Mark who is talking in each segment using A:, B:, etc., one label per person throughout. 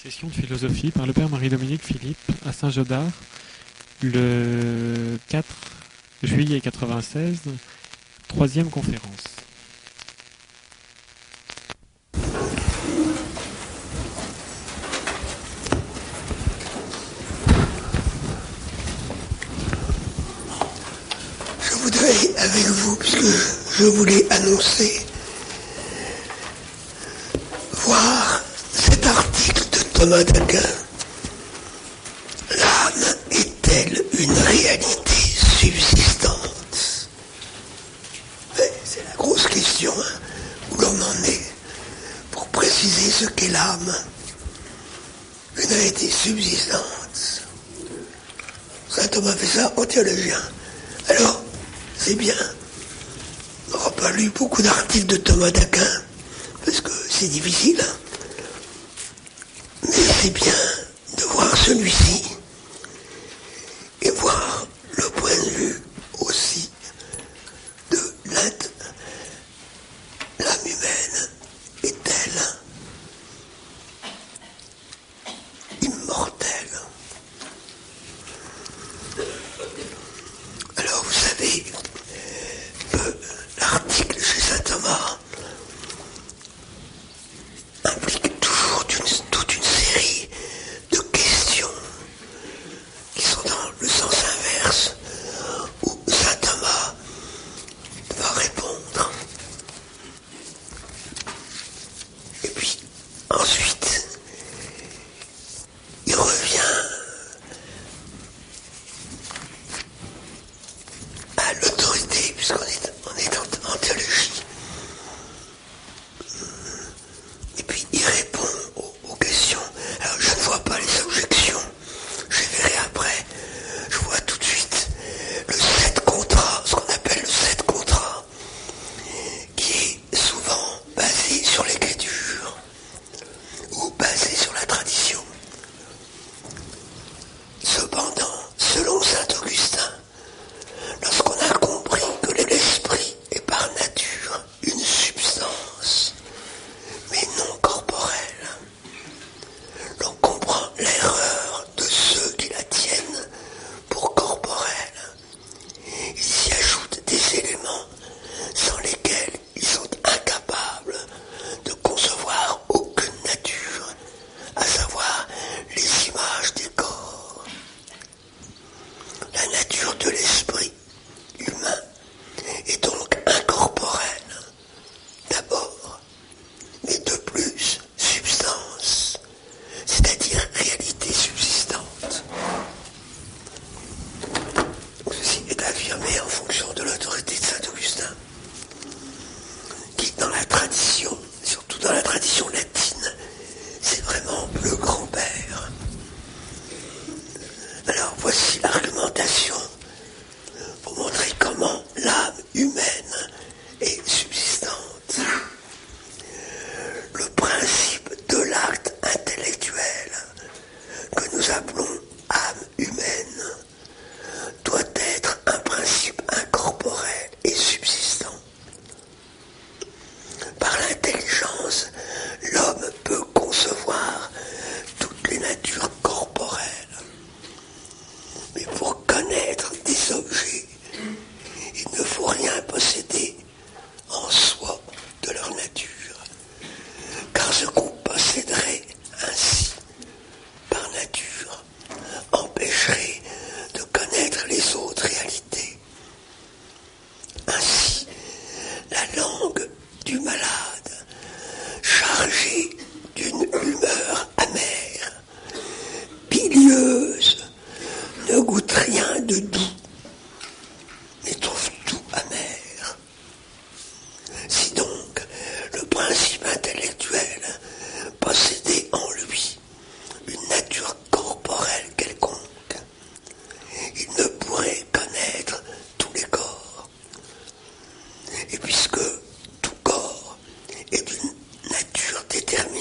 A: Session de philosophie par le père Marie-Dominique Philippe à Saint-Gaudard le 4 juillet 96, troisième conférence.
B: Je voudrais avec vous, puisque je voulais annoncer, voir cet article de Thomas d'Aquin. L'âme est-elle une réalité subsistante? Mais c'est la grosse question où l'on en est pour préciser ce qu'est l'âme. Une réalité subsistante. Saint Thomas fait ça en théologien. Alors, c'est bien. On n'aura pas lu beaucoup d'articles de Thomas d'Aquin, parce que c'est difficile. Mais c'est bien de voir celui-ci et voir le point de vue aussi de l'âme humaine est-elle immortelle? Alors vous savez que l'article chez saint Thomas implique toujours toute une série de questions qui sont dans le sens inverse, où saint Thomas va répondre. Et puis ensuite, il revient à l'autorité, puisqu'on est en théologie. Et puis il répond aux questions. Alors je ne vois pas les objections, je verrai après. Je vois tout de suite le 7 contrat, ce qu'on appelle le 7 contrat, qui est souvent basé sur l'écriture ou basé sur la tradition. Cependant, selon saint Augustin, lorsqu'on a compris que l'esprit est par nature une substance, mais non corporelle, l'on comprend l'erreur de ceux qui la tiennent pour corporelle. Il s'y ajoute des éléments sans lesquels ils sont incapables de concevoir aucune nature, à savoir les images des corps. La nature de l'esprit humain est donc incorporelle, d'abord, mais de plus substance, c'est-à-dire réalité subsistante. Ceci est affirmé en fonction de l'autorité de saint Augustin, qui dans la tradition, surtout dans la tradition latine, c'est vraiment le grand-père. Alors voici l'argumentation pour montrer comment l'âme humaine est subsistante. Le principe de l'acte intellectuel que nous appelons âme humaine doit être un principe incorporel et subsistant. Par l'intelligence, l'homme peut concevoir toutes les natures corporelles. Mais pour connaître des objets, il ne faut rien posséder en soi de leur nature. Car ce qu'on posséderait ainsi, par nature, empêcherait de connaître les autres réalités. Ainsi, la langue du malade, chargée d'une humeur amère, bilieuse, ne goûte rien de doux, mais trouve tout amer. Si donc le principe intellectuel possédait en lui une nature corporelle quelconque, il ne pourrait connaître tous les corps. Et puisque tout corps est d'une nature déterminée,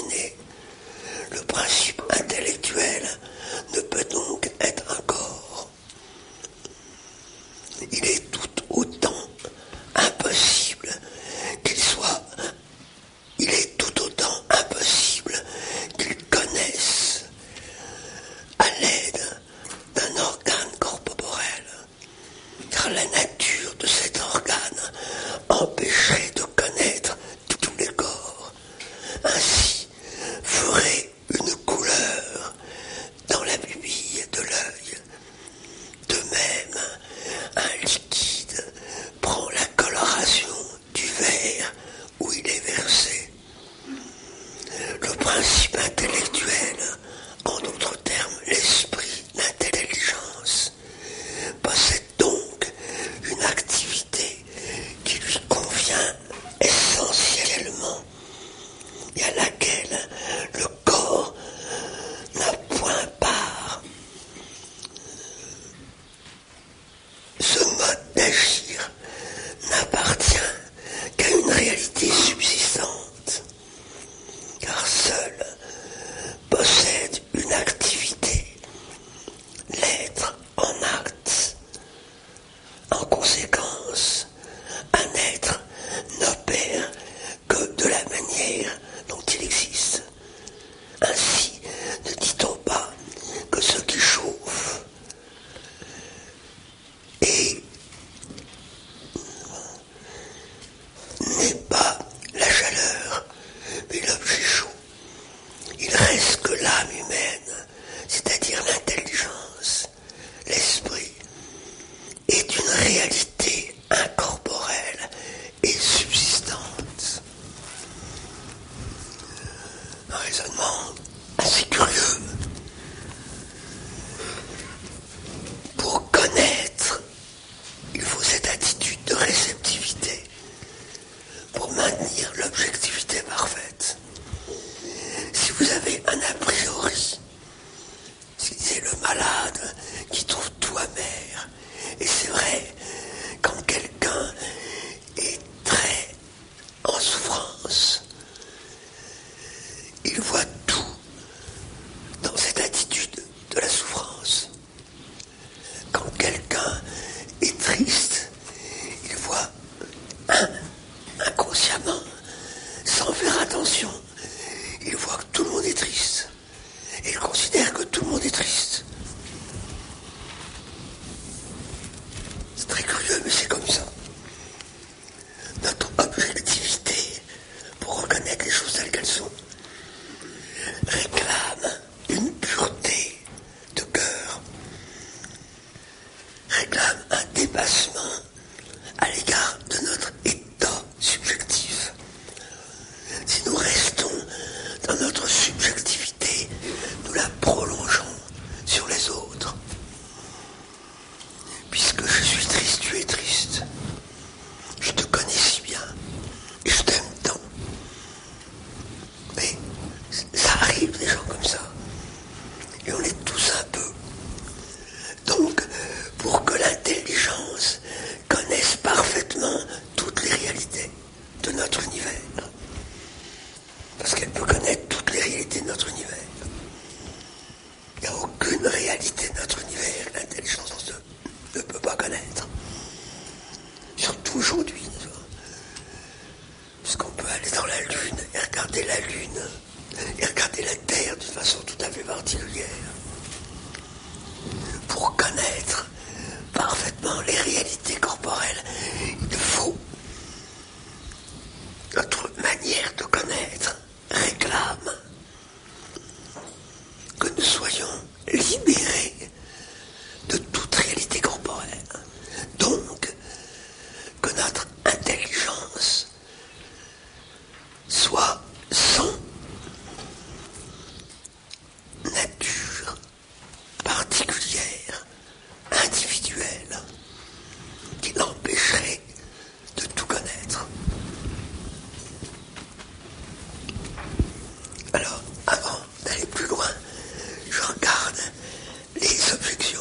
B: et à laquelle le corps n'a point part. Ce mode d'agir n'appartient qu'à une réalité subsistante, car seul possède une activité, l'être en acte. En conséquence, un être n'opère que de la manière dont il existe. Ainsi, ne dit-on pas que ce qui chauffe et n'est pas la chaleur, mais l'objet chaud. Il reste que l'âme humaine, c'est-à-dire l'intelligence, l'esprit, est une réalité incorporelle et subsistante. Un raisonnement assez curieux. Pour connaître, il faut cette attitude de réceptivité pour maintenir l'objectivité parfaite. Si vous avez un a priori, c'est le malade qui trouve tout amer. Et c'est vrai, quand quelqu'un est très en souffrance, il voit tout dans cette attitude de la souffrance. Quand quelqu'un est triste, il voit inconsciemment, sans faire attention, il voit que tout le monde est triste. Et il considère que tout le monde est triste. C'est très curieux, mais c'est comme ça. Notre objectivité, pour reconnaître les choses telles qu'elles sont, réclame une pureté de cœur, réclame un dépassement à l'égard de notre état subjectif. Si nous restons dans notre subjectivité, nous la prolongeons sur les autres. Puisque je suis triste, tu es triste. Je te connais si bien et je t'aime tant. Mais ça arrive des gens comme ça. Et on est tous un peu. Donc, pour que l'intelligence connaisse parfaitement toutes les réalités de notre univers, parce qu'elle peut connaître toutes les réalités de notre univers, il n'y a aucune réalité de notre univers que l'intelligence ne peut pas connaître. Surtout aujourd'hui. Puisqu'on peut aller dans la Lune et regarder la Lune et regarder la Terre d'une façon tout à fait particulière. Pour connaître parfaitement les réalités corporelles, il faut notre manière de connaître réclame que nous soyons libérés de toute réalité corporelle. Donc, que notre intelligence soit sans nature particulière, individuelle, qui l'empêcherait de tout connaître. Alors, avant d'aller plus loin, je regarde les objections.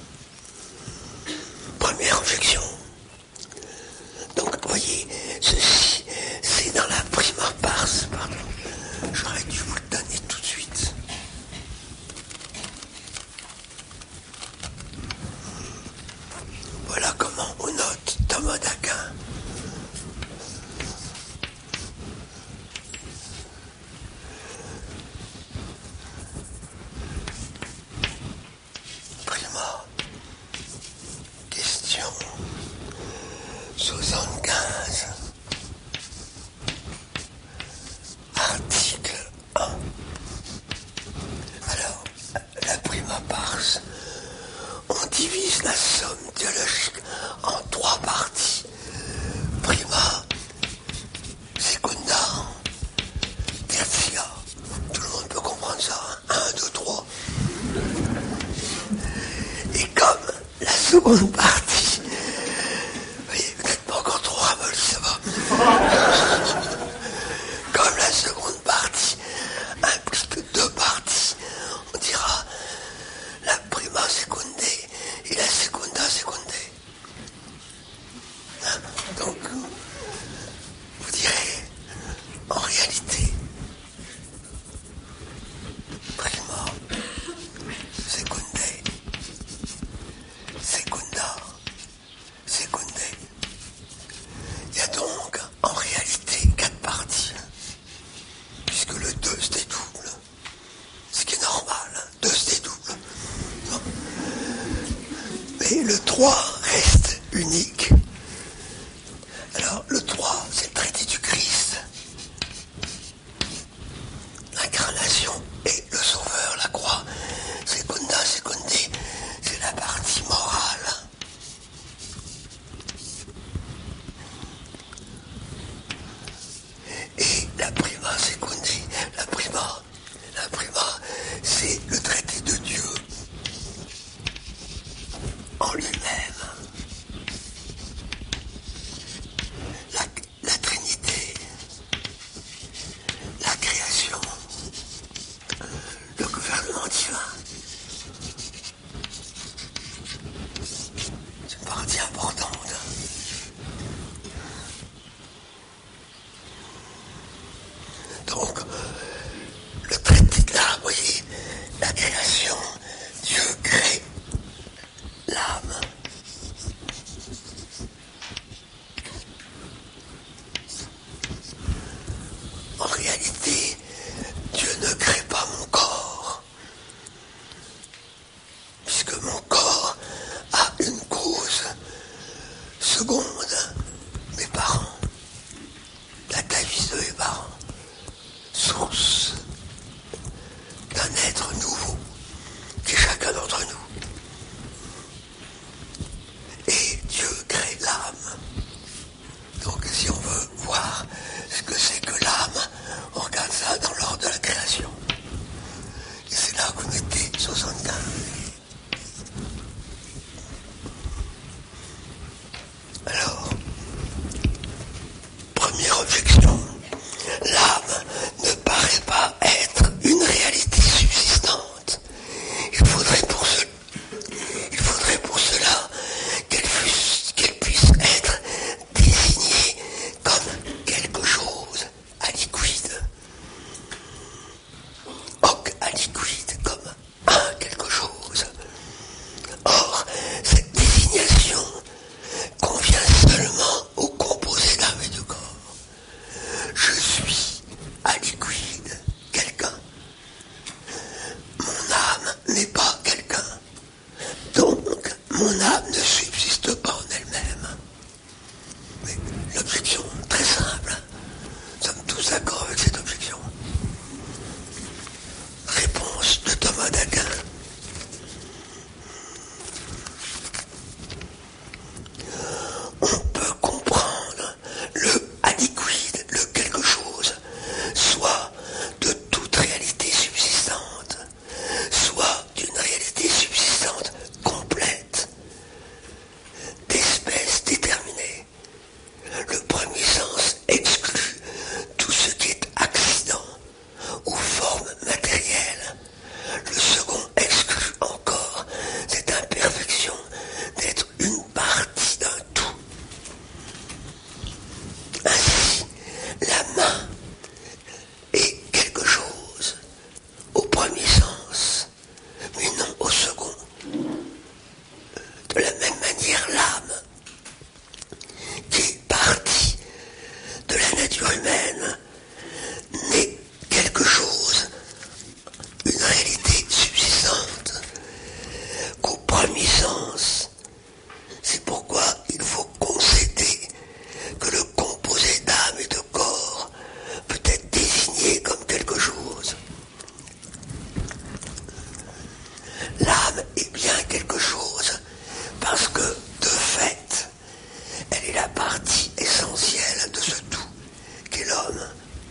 B: Première objection. Donc, vous voyez, ceci, c'est dans la prima pars, pardon. J'aurais dû vous le donner tout de suite. Voilà comment on note Thomas d'Aquin. Prima. Question 75. Article 1. Alors, la prima pars, on divise la somme théologique en 3 parties. Prima, secunda, tertia. Tout le monde peut comprendre ça, hein? 1, 2, 3. Et comme la seconde partie, vous voyez, peut-être pas encore trop ramolli, ça va. Comme la seconde partie 3 reste unique. Alors le 3, c'est le traité du Christ, l'incarnation et le sauveur, la croix, secunda, secundé, c'est la partie morale. Et la prima secundé, la prima, c'est le traité de Dieu en lui-même. La Trinité, la création, le gouvernement divin. C'est une partie importante. Donc, le traité de l'âme, vous voyez, la création, Dieu crée l'âme. En réalité, Dieu ne crée pas mon corps, puisque mon corps a une cause seconde, mes parents, la taille de mes parents, source d'un être nouveau, qui est chacun d'entre nous. Et Dieu crée l'âme. Donc si on veut voir ce que c'est que l'âme, on regarde ça dans l'ordre de la création. Et c'est là qu'on était 75. Alors, première objection, l'âme ne paraît pas être une réalité subsistante. Il faudrait pour cela qu'elle puisse être désignée comme quelque chose à liquide. Hoc à liquide, comme un quelque chose. Or, cette désignation convient seulement au composé d'âme et de corps. Je suis à liquide, quelqu'un. Mon âme n'est pas quelqu'un. Donc, mon âme ne subsiste pas en elle-même. Mais l'objection, très simple. Nous sommes tous d'accord avec cette objection. Réponse de Thomas d'Aquin. On peut comprendre le aliquide, le quelque chose, soit de toute réalité subsistante, soit d'une réalité subsistante complète, d'espèce déterminée. Le premier sens exclut tout ce qui est accident ou forme matérielle. Le second exclut encore cette imperfection d'être une partie d'un tout. Ainsi, la main est quelque chose au premier sens, mais non au second. De la même manière, l'âme, qui est partie de la nature humaine, n'est quelque chose, une réalité subsistante, qu'au premier sens. C'est pourquoi il faut concéder que le composé d'âme et de corps peut être désigné comme quelque chose. L'âme est bien quelque chose, parce que, de fait, elle est la partie essentielle de ce tout qu'est l'homme.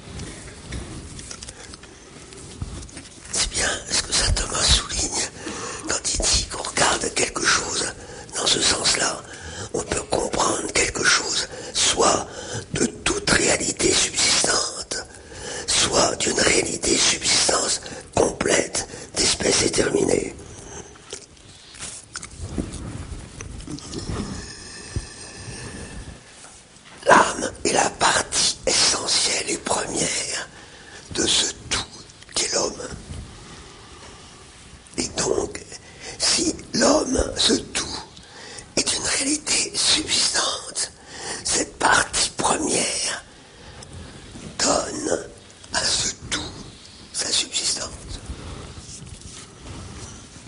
B: C'est bien ce que saint Thomas souligne quand il dit qu'on regarde quelque chose dans ce sens-là. On peut comprendre quelque chose soit de toute réalité subsistante, soit d'une réalité subsistance complète, d'espèce déterminée. L'âme est la partie essentielle et première de ce tout qu'est l'homme. Et donc, si l'homme, ce tout, est une réalité subsistante, cette partie première donne à ce tout sa subsistance.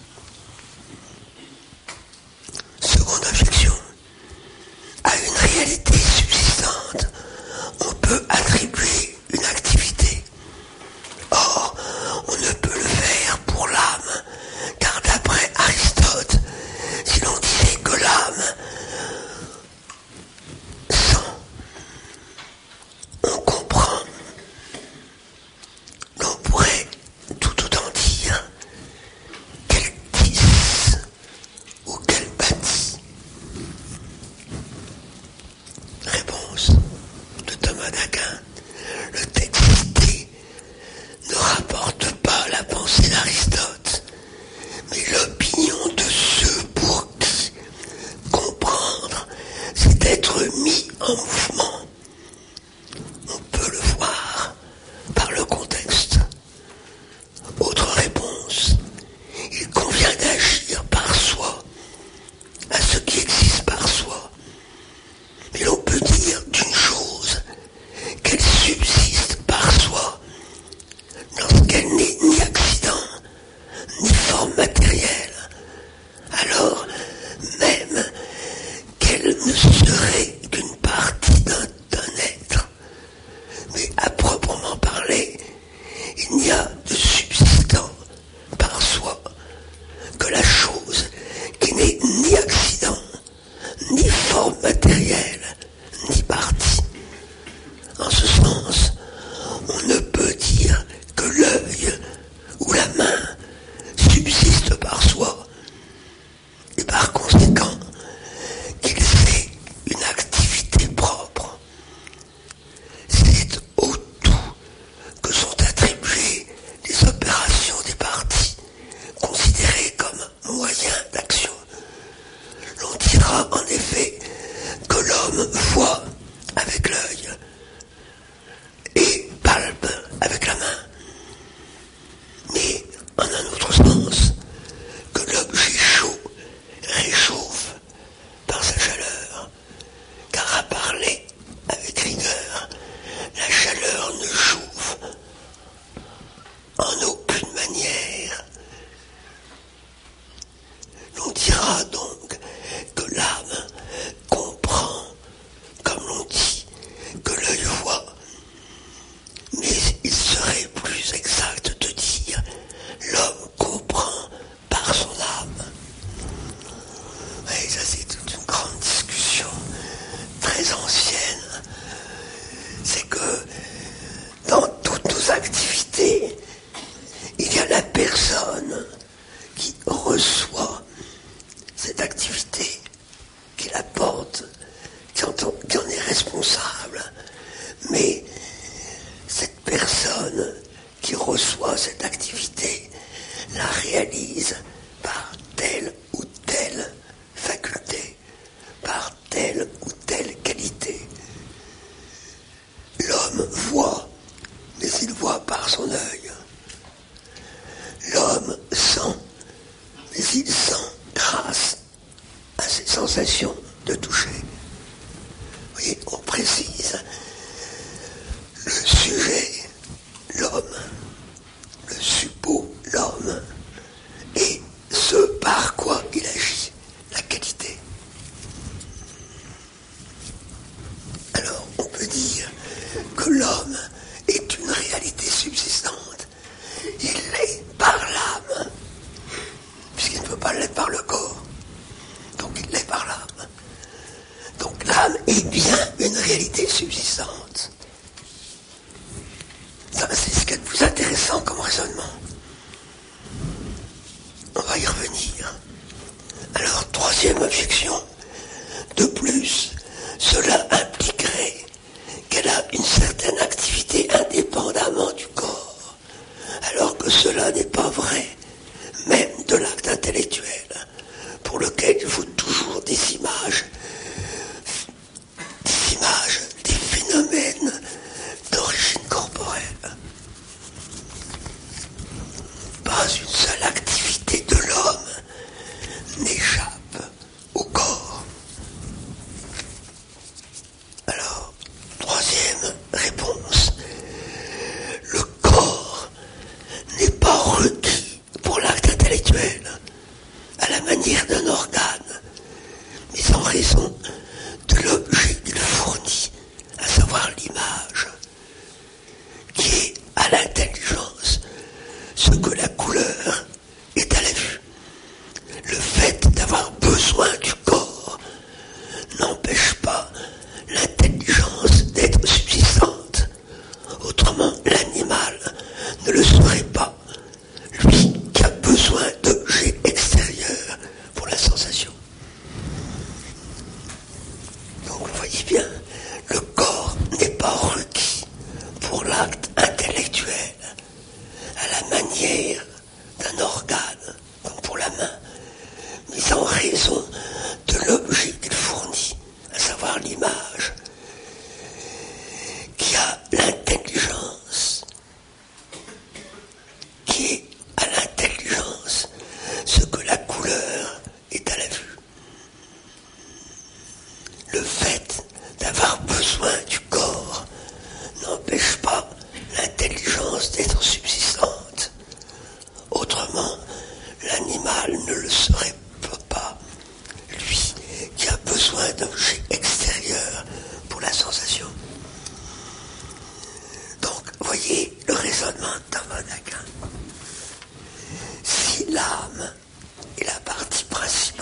B: qui reçoit cette activité la réalise par telle ou telle faculté, par telle ou telle qualité. L'homme voit, mais il voit par son œil. L'homme sent, mais il sent grâce à ses sensations de toucher. Vous voyez, on précise le sujet, l'homme, le suppôt, l'homme, et ce par quoi il agit, la qualité. Alors, on peut dire que l'homme est une réalité subsistante. Il l'est par l'âme, puisqu'il ne peut pas l'être par le corps. Donc il l'est par l'âme. Donc l'âme est bien une réalité subsistante. Ça, c'est ce qui est le plus intéressant comme raisonnement. On va y revenir. Alors, troisième objection. De plus, cela impliquerait qu'elle a une certaine activité indépendamment du corps, alors que cela n'est pas vrai, même de l'acte intellectuel, pour lequel il faut toujours des images, des phénomènes d'origine corporelle. Pas une seule activité de l'homme n'échappe au corps. Alors, troisième réponse, le corps n'est pas requis pour l'acte intellectuel, à la manière d'un organe, mais en raison de l'objet qu'il fournit, à savoir l'image, qui est à l'intelligence ce que la couleur est à la vue. Le fait d'avoir besoin du corps n'empêche pas l'intelligence d'être subsistante. Autrement, l'animal ne le serait pas. Lui qui a besoin d'objets extérieurs pour la sensation. Donc vous voyez bien, le corps n'est pas requis pour l'acte intellectuel, à la manière d'un organe, comme pour la main, mais en raison de l'objet qu'il fournit, à savoir l'image, qui a l'intelligence, qui est à l'intelligence ce que la couleur est à la vue. Le fait d'avoir besoin du corps n'empêche pas l'intelligence d'être subsistante. Autrement, l'animal ne le serait pas. Lui qui a besoin d'objets extérieurs pour la sensation. Donc, voyez le raisonnement de Thomas d'Aquin. Si l'âme est la partie principale,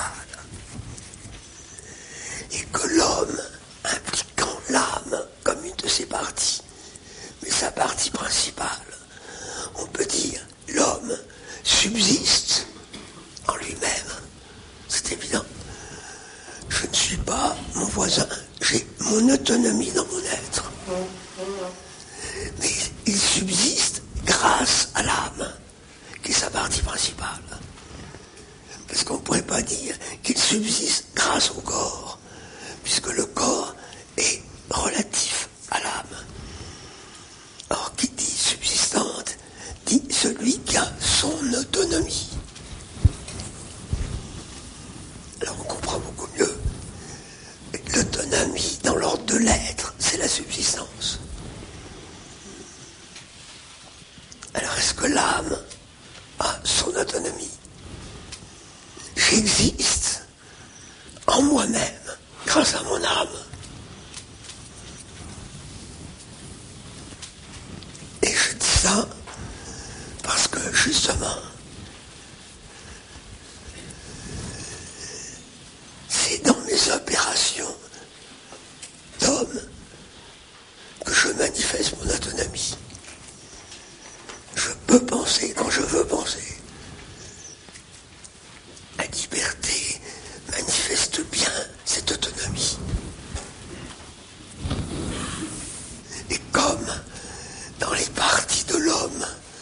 B: et que l'homme, impliquant l'âme comme une de ses parties, mais sa partie principale, on peut dire l'homme subsiste en lui-même. C'est évident. Je ne suis pas mon voisin, j'ai mon autonomie dans mon être. Mais il subsiste grâce à l'âme, qui est sa partie principale. Parce qu'on ne pourrait pas dire qu'il subsiste grâce au corps, puisque le corps est relatif à l'âme. Or, qui dit subsistante, dit celui qui a son autonomie. Alors on comprend beaucoup mieux. L'autonomie dans l'ordre de l'être, c'est la subsistance. Alors est-ce que l'âme a son autonomie? J'existe en moi-même, grâce à mon âme. Et je dis ça parce que justement, c'est dans mes opérations d'homme que je manifeste mon autonomie. Je peux penser quand je veux penser. La liberté manifeste bien cette autonomie. Et comme dans les parties de l'homme,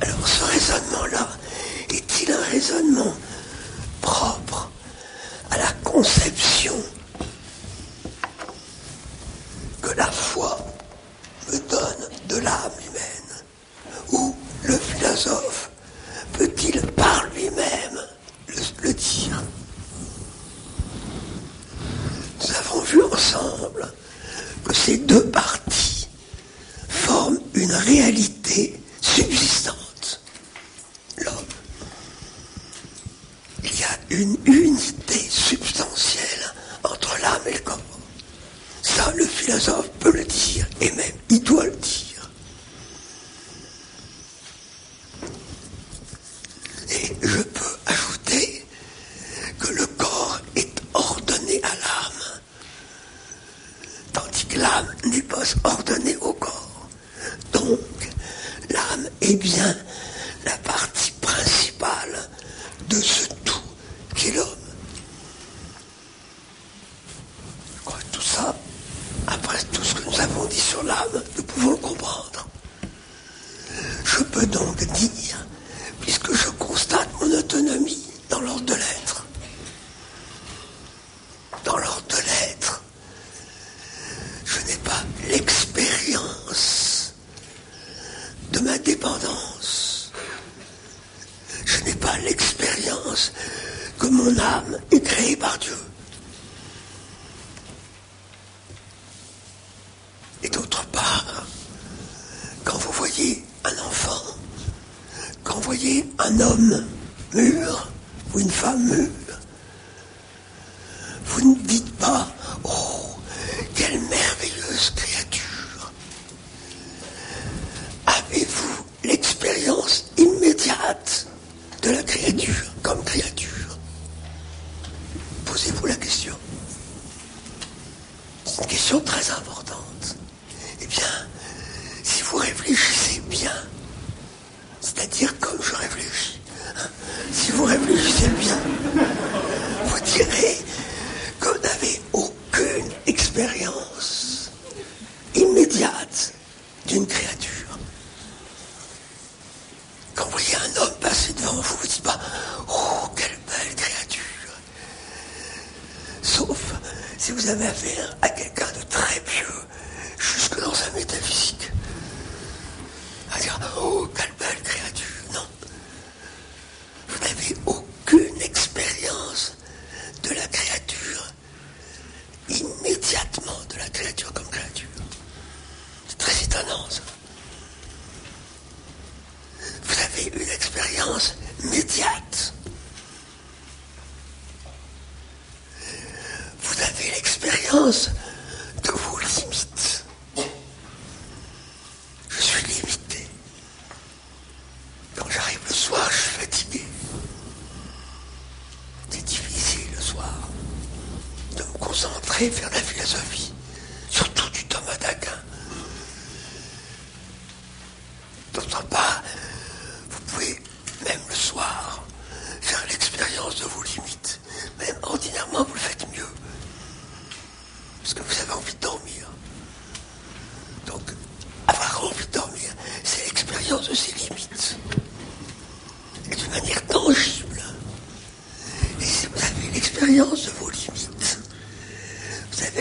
B: Alors ce raisonnement-là est-il un raisonnement propre à la conception que la foi me donne de l'âme humaine? Ou le philosophe peut-il par lui-même le dire? Nous avons vu ensemble que ces deux parties forment une réalité subsistante. L'homme. Il y a une unité substantielle entre l'âme et le corps. Ça, le philosophe peut le dire, et même il doit le dire. Et je peux ajouter que le corps est ordonné à l'âme, tandis que l'âme n'est pas ordonnée au corps. Donc, l'âme est bien la partie principale de ce tout qu'est l'homme. Je crois que tout ça, après tout ce que nous avons dit sur l'âme, nous pouvons le comprendre. Je peux donc dire, puisque je constate mon autonomie dans l'ordre de l'être, dans l'ordre de l'être, je n'ai pas l'expérience de ma dépendance. Je n'ai pas l'expérience que mon âme est créée par Dieu. Et d'autre part, quand vous voyez un enfant, quand vous voyez un homme mûr ou une femme mûre, vous ne dites pas « Oh, quelle merveilleuse créature !» Avez-vous l'expérience immédiate de la créature comme créature? Posez-vous la question. C'est une question très importante. Eh bien, si vous réfléchissez bien, c'est-à-dire comme je réfléchis, si vous réfléchissez bien, vous direz que vous n'avez aucune expérience immédiate d'une créature. Quand vous voyez un homme passer devant vous, vous ne dites pas « Oh, quelle belle créature !» Sauf si vous avez affaire à quelqu'un de très pieux, jusque dans sa métaphysique. À dire « Oh, quelle belle créature !» Non. Vous n'avez aucune expérience de la créature, immédiatement de la créature comme créature. C'est très étonnant, ça. Vous avez une expérience médiate. Vous avez l'expérience de vos limites. Je suis limité. Quand j'arrive le soir, je suis fatigué. C'est difficile le soir de me concentrer vers la philosophie, surtout du Thomas d'Aquin. D'autre part, vous pouvez, même le soir, faire l'expérience de vos limites. Même ordinairement, vous le faites mieux. Parce que vous avez envie de dormir. Donc, avoir envie de dormir, c'est l'expérience de ses limites. Et d'une manière tangible. Et si vous avez l'expérience de vos limites, vous avez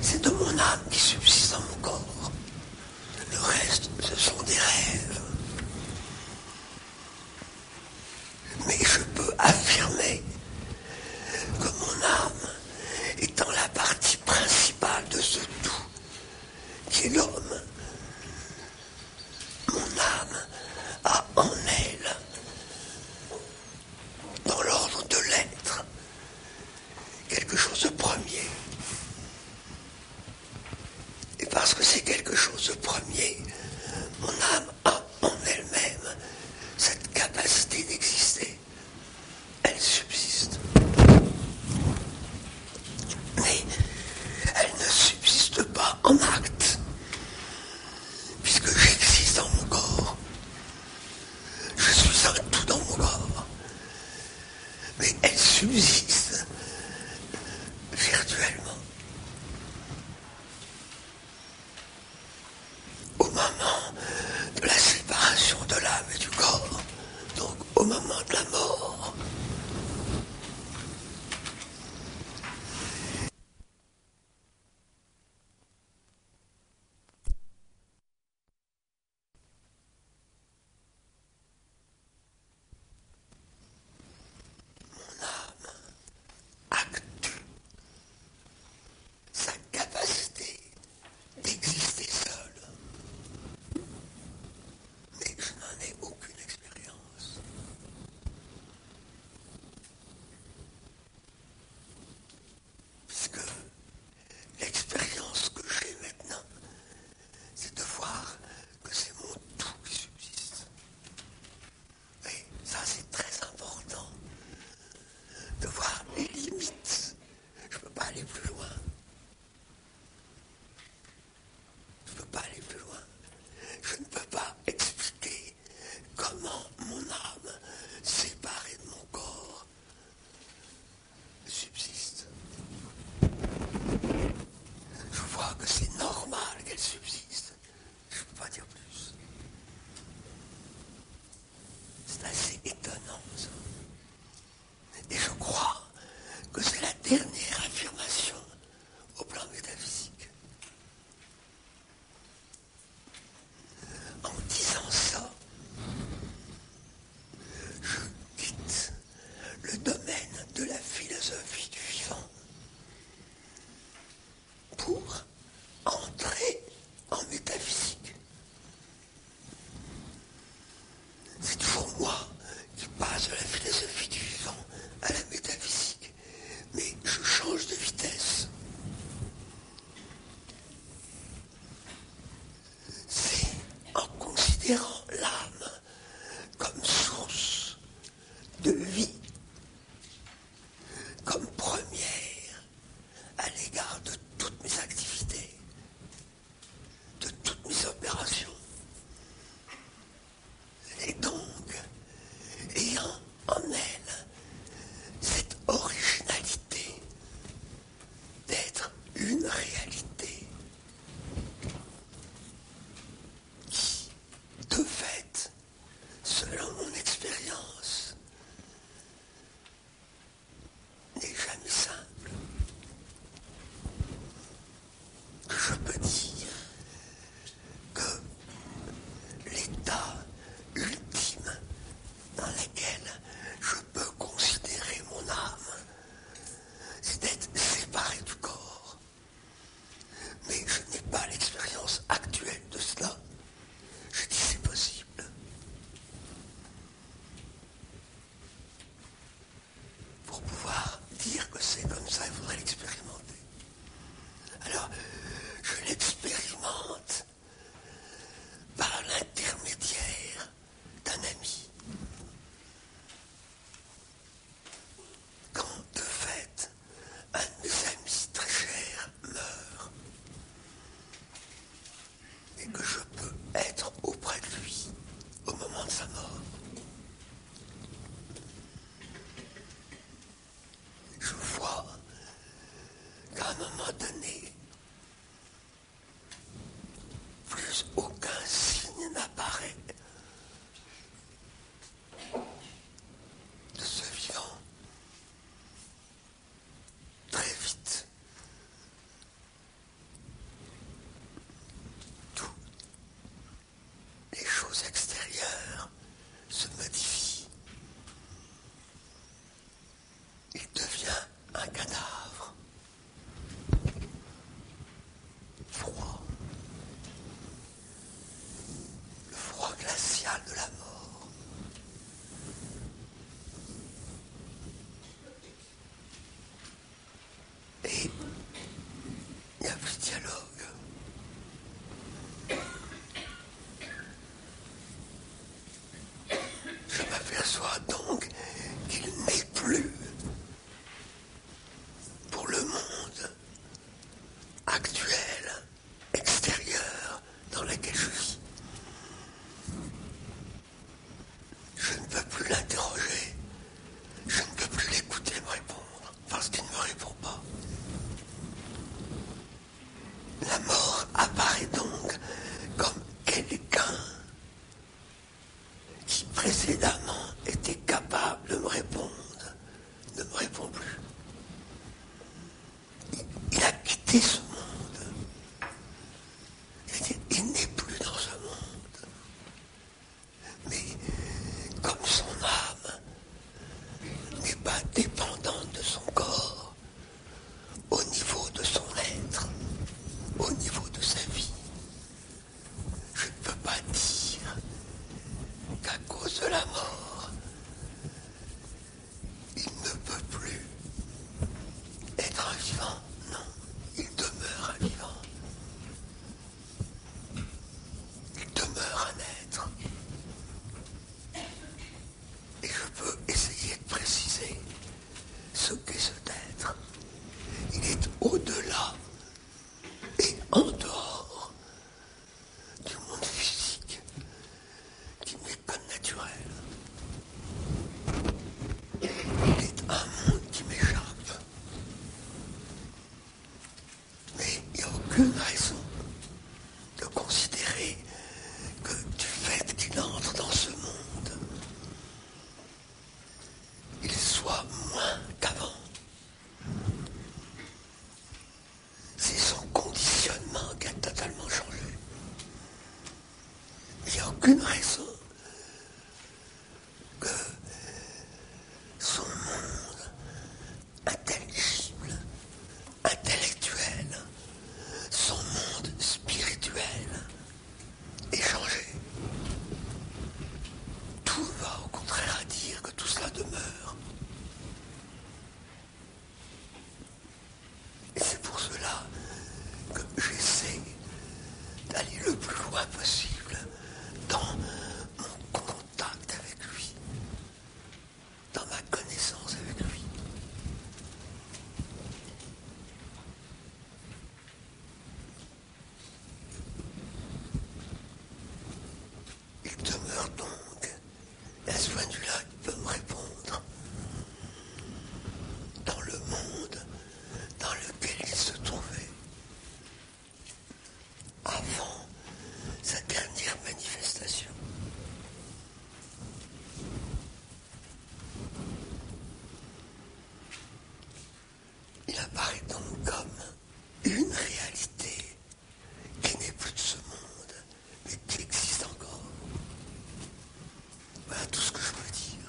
B: C'est de mon âme qui subsiste dans mon corps. Le reste, ce sont des rêves. Mais je peux affirmer que mon âme, étant la partie principale de ce tout, qui est l'homme, mon âme a en elle, dans l'ordre de l'être, quelque chose de premier. Et parce que c'est quelque chose de premier, mon âme a en elle-même cette capacité d'exister. Elle subsiste. Mais elle ne subsiste pas en acte, puisque j'existe dans mon corps. Je suis un tout dans mon corps. Mais elle subsiste virtuellement. Au moment de la séparation de l'âme et du corps, donc au moment de la mort. Mon âme acctue sa capacité d'exister seule. Mais je n'en ai aucune expérience. Puisque l'expérience que j'ai maintenant, c'est de voir que c'est mon tout qui subsiste. Et ça, c'est très important. De voir les limites. Je ne peux pas aller plus loin. Je ne peux pas aller plus loin. Je ne peux pas expliquer comment mon âme, séparée de mon corps, subsiste. Je vois que c'est normal qu'elle subsiste. Je ne peux pas dire plus. C'est assez étonnant, ça. Et je crois que c'est la dernière affirmation au plan métaphysique. En disant ça, je quitte le domaine de la philosophie du vivant pour entrer en métaphysique. C'est toujours moi qui passe de la philosophie du vivant à la métaphysique. Mais je change de vitesse. C'est en considérant l'âme comme source de vie, comme première à l'égard de toutes mes activités, de toutes mes opérations. Et donc, ayant en elle cette originalité d'être une réalité qui, de fait, selon mon expérience, n'est jamais simple, que je peux dire que l'état ultime dans lequel je peux considérer mon âme, c'est d'être séparé du corps. Mais je n'ai pas l'expérience actuelle de cela. Je dis c'est possible. Pour pouvoir dire que c'est comme ça, il faudrait l'expérimenter. Alors, je l'expérimente par l'intermédiaire d'un ami. Quand, de fait, un de mes amis très chers meurt, et que je peux être auprès de lui au moment de sa mort, je vois qu'à un moment donné, plus aucun signe n'apparaît de ce vivant. Très vite, actuelle, extérieure, dans laquelle je vis. Je ne peux plus l'interroger, je ne peux plus l'écouter me répondre, parce qu'il ne me répond pas. La mort apparaît donc comme quelqu'un qui précédemment était capable de me répondre, ne me répond plus. Il a quitté ce monde. Il n'est plus dans ce monde. Mais comme son âme n'est pas dépendante de son corps, au niveau de son être, au niveau de sa vie, je ne peux pas dire qu'à cause de la mort, il ne peut plus être un vivant. Non, il demeure un vivant. Il demeure un être. Et je peux essayer de préciser ce qu'est cet être. Il est au-delà et en dehors du monde physique qui n'est que naturel. Il est un monde qui m'échappe. Mais il n'y a aucune raison de considérer que du fait qu'il entre dans ce monde, il soit moins qu'avant. C'est son conditionnement qui a totalement changé. Il n'y a aucune raison que son monde intelligible, intellectuel, son monde spirituel ait changé. Tout va au contraire à dire que tout cela demeure. Et c'est pour cela que j'essaie d'aller le plus loin possible dans mon contact avec lui, dans ma connaissance avec lui. Il demeure donc, et à ce point de vue-là, il peut me répondre dans le monde dans lequel il se trouvait avant sa dernière manifestation. Il apparaît donc comme une réalité qui n'est plus de ce monde, mais qui existe encore. Voilà tout ce que je peux dire.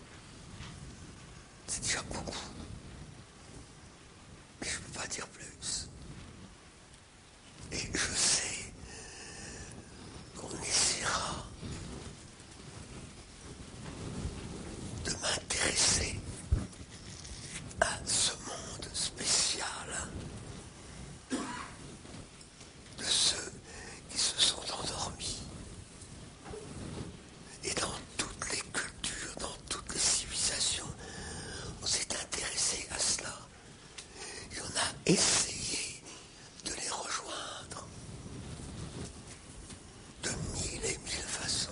B: C'est déjà beaucoup. Mais je ne peux pas dire plus. Et je sais qu'on essaiera de m'intéresser à ce monde spécial de ceux qui se sont endormis. Et dans toutes les cultures, dans toutes les civilisations, on s'est intéressé à cela. Et on a essayé de les rejoindre de mille et mille façons.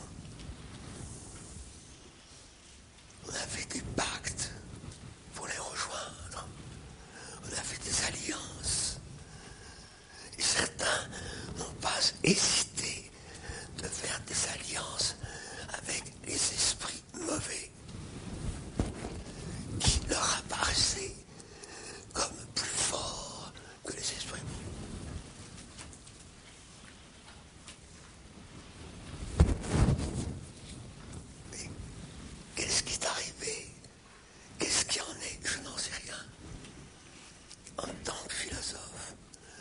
B: On a fait des pactes pour les rejoindre. On a fait des alliances. Et certains n'ont pas hésité de faire des alliances avec les esprits mauvais qui leur apparaissaient comme plus forts que les esprits bons. Mais qu'est-ce qui est arrivé? Qu'est-ce qui en est? Je n'en sais rien. En tant que philosophe,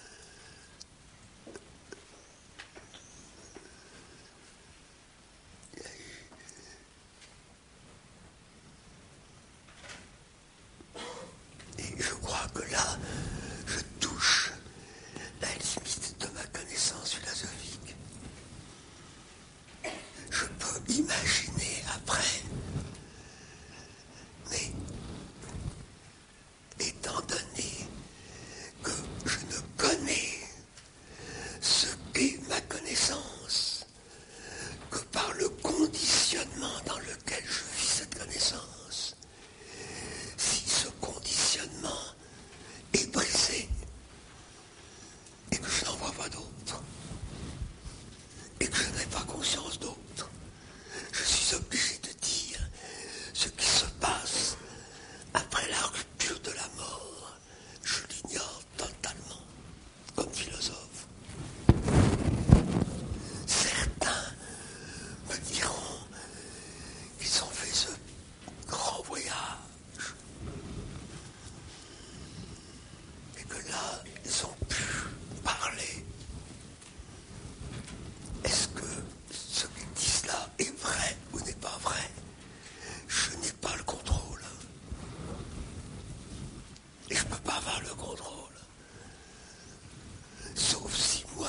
B: il y a eu et je crois que là, je touche la limite de ma connaissance philosophique. Je peux imaginer après, mais étant donné que je ne connais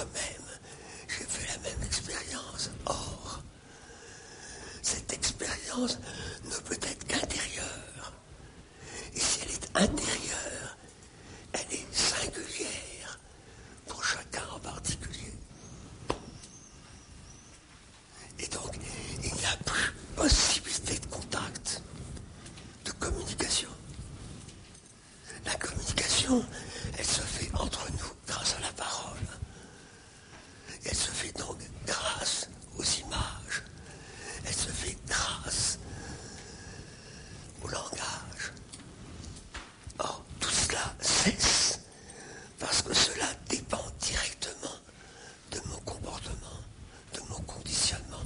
B: moi-même, j'ai fait la même expérience. Or, cette expérience ne peut être qu'intérieure. Et si elle est intérieure, elle est singulière pour chacun en particulier. Et donc, il n'y a plus possibilité de contact, de communication. La communication, elle se fait entre nous grâce à la parole. Et elle se fait donc grâce aux images. Elle se fait grâce au langage. Or, tout cela cesse parce que cela dépend directement de mon comportement, de mon conditionnement.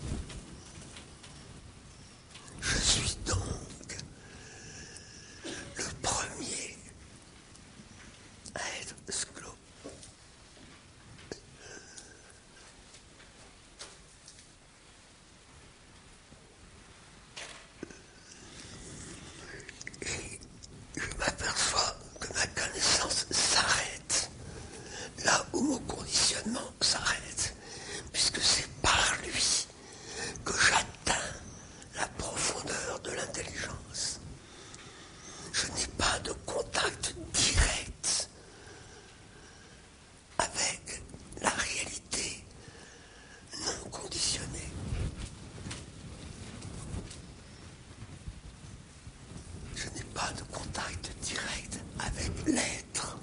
B: Je suis donc le premier à être sclo. Et je m'aperçois que ma connaissance s'arrête là où mon conditionnement s'arrête, puisque c'est par lui que j'atteins la profondeur de l'intelligence. Je n'ai pas de contact direct avec la réalité non conditionnée. Je n'ai pas de contact direct avec l'être.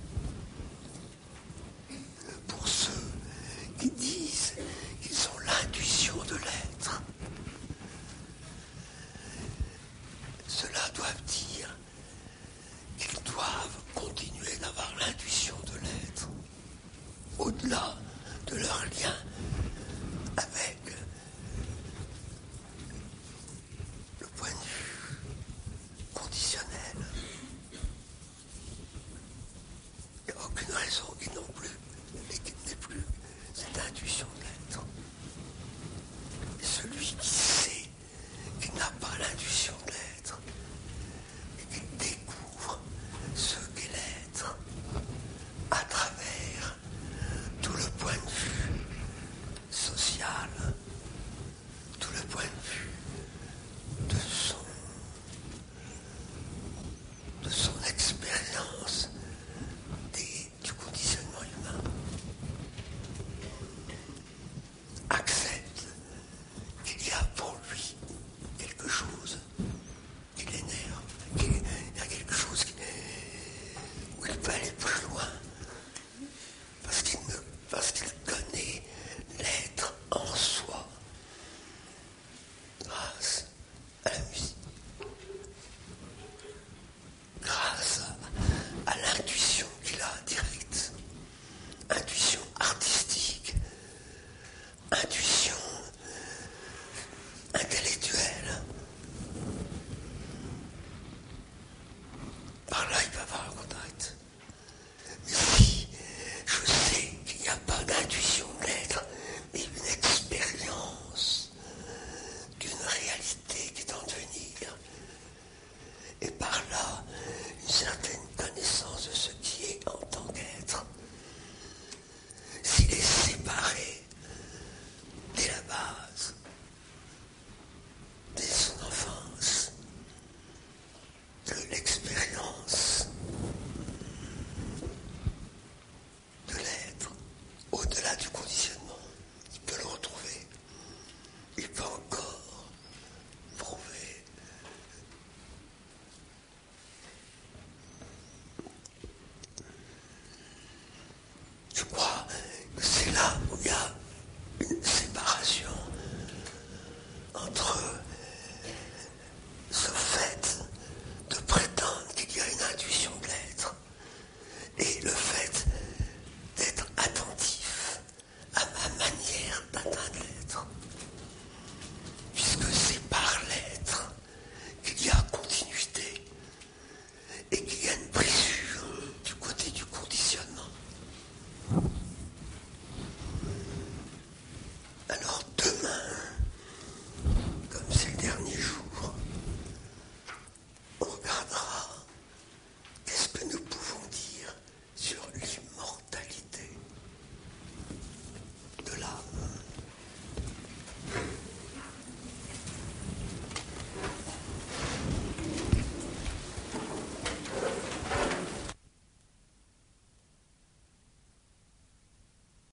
B: Pour ceux qui disent qu'ils ont l'intuition de l'être, cela doit dire qu'ils doivent continuer d'avoir l'intuition de l'être, au-delà de leur lien avec le point de vue conditionnel. Il n'y a aucune raison qu'ils n'ont plus et qu'ils n'aient plus cette intuition de l'être. Et celui qui sait qu'il n'a pas l'intuition de l'être et qu'il découvre ce qu'est l'être à travers tout le point de vue social, tout le point de vue de son expérience du conditionnement humain, accepte qu'il y a pour lui quelque chose qui l'énerve, qu'il y a quelque chose où il peut aller plus loin, parce qu'il connaît l'être en soi, grâce à la musique, grâce à l'intuition qu'il a directe, intuition artistique, intuition intellectuelle. Par là, il peut avoir un contact. Mais si je sais qu'il n'y a pas d'intuition de l'être, mais une expérience d'une réalité qui est en devenir, et par là, une certaine connaissance de ce qui est en tant qu'être, s'il est séparé dès la base, dès son enfance, de l'expérience de l'être, au-delà du conditionnement, il peut le retrouver. Il peut encore prouver. Je crois que c'est là où il y a une séparation entre ce fait de prétendre qu'il y a une intuition de l'être et le fait d'être attentif à ma manière d'atteindre l'être. Puisque c'est par l'être qu'il y a continuité et qu'il y a une brisure du côté du conditionnement. Alors demain, comme c'est le dernier jour, on regarde